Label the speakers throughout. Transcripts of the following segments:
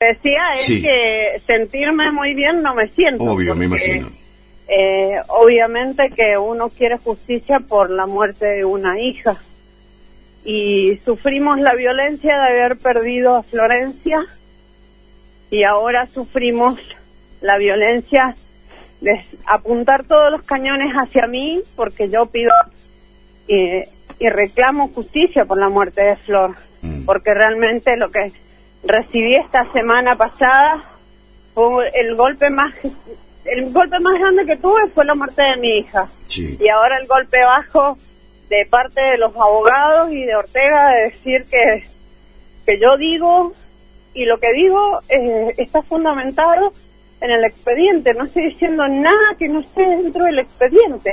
Speaker 1: decía es
Speaker 2: sí,
Speaker 1: que sentirme muy bien no me siento.
Speaker 2: obvio, me
Speaker 1: porque,
Speaker 2: imagino.
Speaker 1: obviamente que uno quiere justicia por la muerte de una hija. Y sufrimos la violencia de haber perdido a Florencia y ahora sufrimos la violencia de apuntar todos los cañones hacia mí porque yo pido y reclamo justicia por la muerte de Flor, porque realmente lo que recibí esta semana pasada fue el golpe más grande que tuve fue la muerte de mi hija.
Speaker 2: Sí.
Speaker 1: Y ahora el golpe bajo de parte de los abogados y de Ortega de decir que yo digo y lo que digo está fundamentado en el expediente, no estoy diciendo nada que no esté dentro del expediente.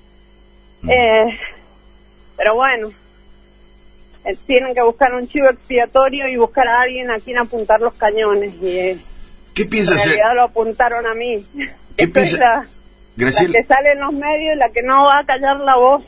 Speaker 1: Pero bueno, tienen que buscar un chivo expiatorio y buscar a alguien a quien apuntar los cañones. Y
Speaker 2: ¿qué piensa
Speaker 1: en
Speaker 2: hacer?
Speaker 1: realidad lo apuntaron a mí.
Speaker 2: ¿Qué
Speaker 1: Esta
Speaker 2: piensa?
Speaker 1: es la que sale en los medios, la que no va a callar la voz.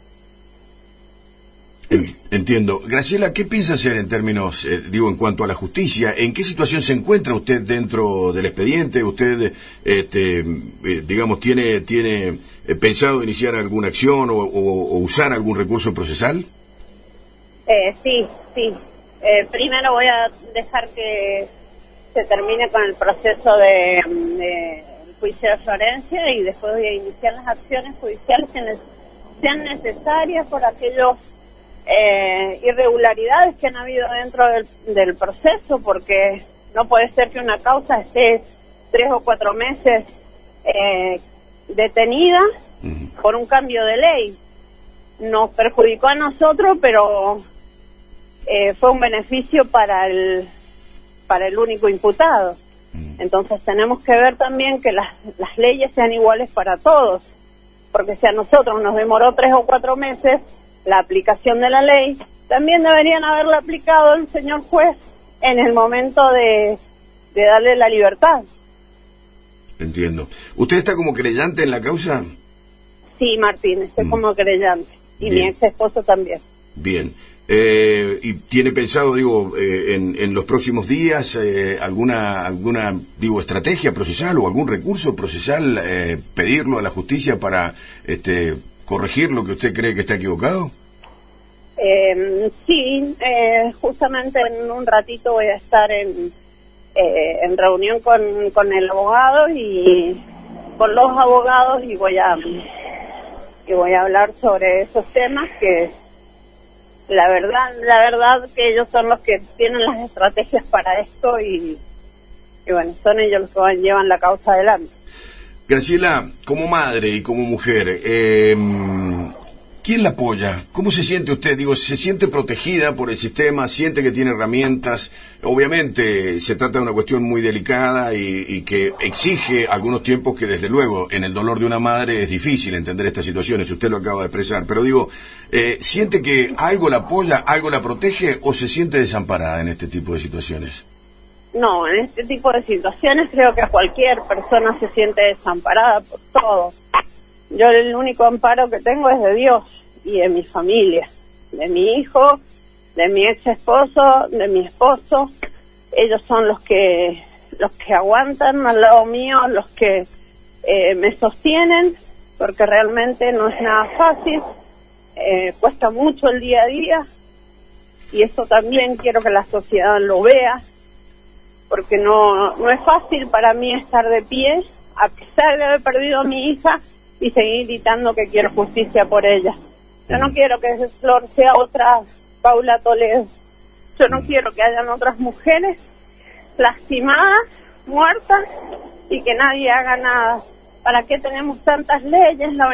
Speaker 2: Entiendo. Graciela, ¿qué piensa hacer en términos, en cuanto a la justicia? ¿En qué situación se encuentra usted dentro del expediente? ¿Usted, digamos, tiene pensado iniciar alguna acción o usar algún recurso procesal?
Speaker 1: Sí. Primero voy a dejar que se termine con el proceso de juicio de Florencia y después voy a iniciar las acciones judiciales que sean necesarias por aquellos irregularidades que han habido dentro del proceso, porque no puede ser que una causa esté 3 o 4 meses detenida por un cambio de ley. Nos perjudicó a nosotros, pero fue un beneficio para el único imputado. Entonces tenemos que ver también que las leyes sean iguales para todos, porque si a nosotros nos demoró 3 o 4 meses la aplicación de la ley, también deberían haberla aplicado el señor juez en el momento de darle la libertad.
Speaker 2: Entiendo. ¿Usted está como creyente en la causa?
Speaker 1: Sí, Martín, estoy como creyente. Y
Speaker 2: Bien.
Speaker 1: mi ex esposo también.
Speaker 2: Bien. ¿Y tiene pensado, en los próximos días alguna estrategia procesal o algún recurso procesal, pedirlo a la justicia para corregir lo que usted cree que está equivocado?
Speaker 1: Sí, justamente en un ratito voy a estar en reunión con el abogado y con los abogados y voy a hablar sobre esos temas que la verdad que ellos son los que tienen las estrategias para esto y bueno, son ellos los que llevan la causa adelante.
Speaker 2: Graciela, como madre y como mujer, ¿quién la apoya? ¿Cómo se siente usted? ¿Se siente protegida por el sistema? ¿Siente que tiene herramientas? Obviamente se trata de una cuestión muy delicada y que exige algunos tiempos que desde luego en el dolor de una madre es difícil entender estas situaciones, usted lo acaba de expresar, pero ¿siente que algo la apoya, algo la protege o se siente desamparada en este tipo de situaciones?
Speaker 1: No, en este tipo de situaciones creo que cualquier persona se siente desamparada por todo. Yo el único amparo que tengo es de Dios y de mi familia, de mi hijo, de mi ex esposo, de mi esposo. Ellos son los que aguantan al lado mío, los que me sostienen, porque realmente no es nada fácil, cuesta mucho el día a día y eso también quiero que la sociedad lo vea, porque no es fácil para mí estar de pie a pesar de haber perdido a mi hija y seguir gritando que quiero justicia por ella. Yo no quiero que Flor sea otra Paula Toledo. Yo no quiero que hayan otras mujeres lastimadas, muertas y que nadie haga nada. ¿Para qué tenemos tantas leyes, la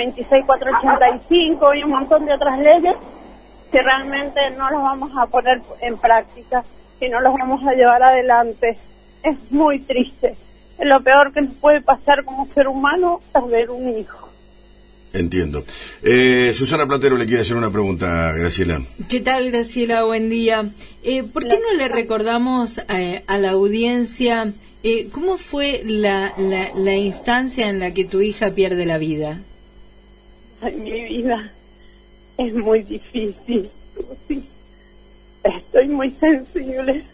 Speaker 1: 26485 y un montón de otras leyes, si realmente no las vamos a poner en práctica y no las vamos a llevar adelante? Es muy triste. Lo peor que nos puede pasar como ser humano es ver un hijo.
Speaker 2: Entiendo. Susana Platero le quiere hacer una pregunta, Graciela.
Speaker 3: ¿Qué tal, Graciela? Buen día. ¿Por qué no le recordamos a la audiencia cómo fue la instancia en la que tu hija pierde la vida?
Speaker 1: Ay, mi vida es muy difícil. Sí. Estoy muy sensible.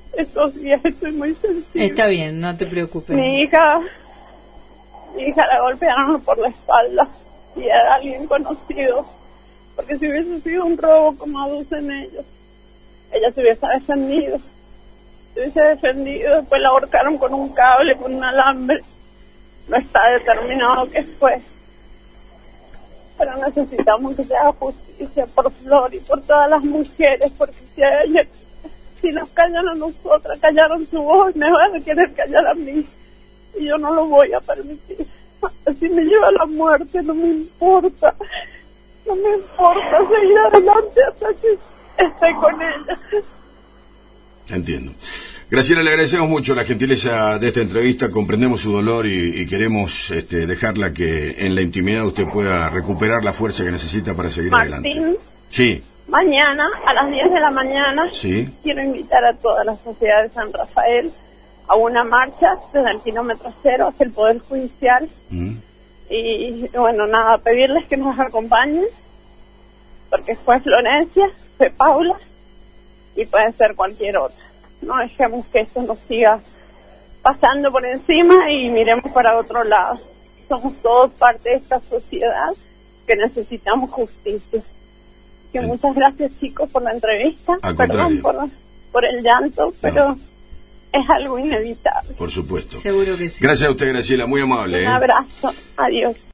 Speaker 1: estos días estoy muy sensible.
Speaker 3: Está bien, no te preocupes.
Speaker 1: Mi hija la golpearon por la espalda y era alguien conocido, porque si hubiese sido un robo como aducen ellos, ella se hubiese defendido, después la ahorcaron con un cable, con un alambre, no está determinado qué fue, pero necesitamos que se haga justicia por Flor y por todas las mujeres, porque si nos callan a nosotras, callaron su voz, me van a querer callar a mí, y yo no lo voy a permitir. Si me lleva la muerte, no me importa seguir adelante hasta que esté con ella.
Speaker 2: Entiendo. Graciela, le agradecemos mucho la gentileza de esta entrevista, comprendemos su dolor y queremos dejarla que en la intimidad usted pueda recuperar la fuerza que necesita para seguir adelante. Sí.
Speaker 1: Mañana, a las 10 de la mañana,
Speaker 2: sí,
Speaker 1: quiero invitar a toda la sociedad de San Rafael a una marcha desde el kilómetro 0 hacia el Poder Judicial. Y bueno, nada, pedirles que nos acompañen, porque fue Florencia, fue Paula y puede ser cualquier otra. No dejemos que esto nos siga pasando por encima y miremos para otro lado. Somos todos parte de esta sociedad que necesitamos justicia. Que muchas gracias, chicos, por la entrevista. Perdón por el llanto, pero es algo inevitable.
Speaker 2: Por supuesto.
Speaker 3: Seguro que sí.
Speaker 2: Gracias a usted, Graciela, muy amable.
Speaker 1: Un abrazo. Adiós.